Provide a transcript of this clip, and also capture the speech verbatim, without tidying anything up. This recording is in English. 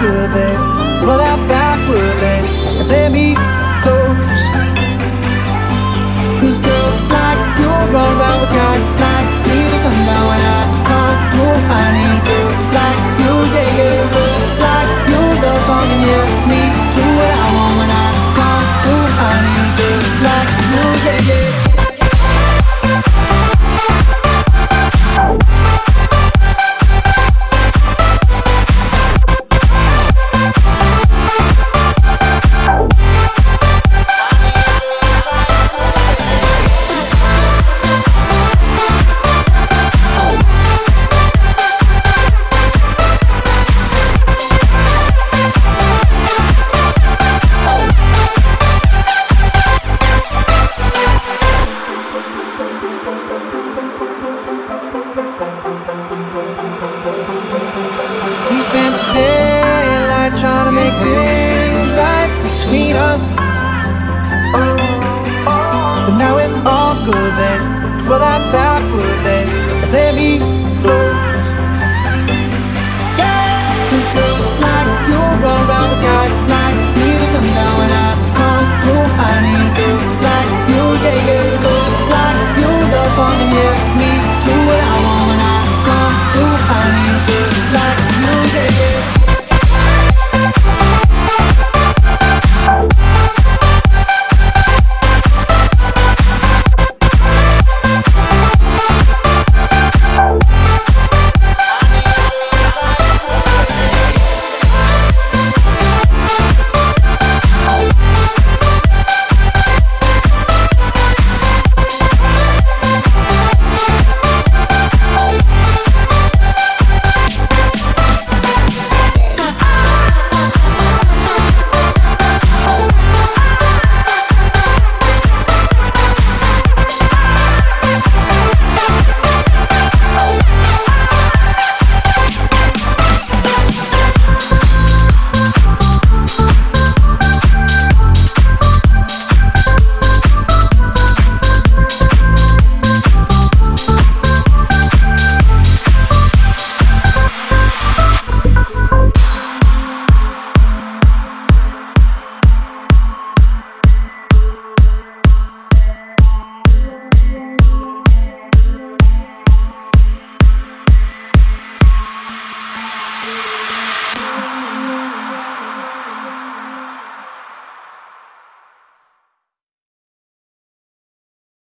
good, babe. Roll that backward, babe, and play me close. Cause girls like you run around with guys like me till sundown. When I come through, I need girls like you, yeah, yeah. Girls like you love fun and yeah, me do what I want. When I come through, I need girls like you, yeah, yeah. We spent the daylight trying to make things right between us, but now it's all good, babe. Roll that backward, babe.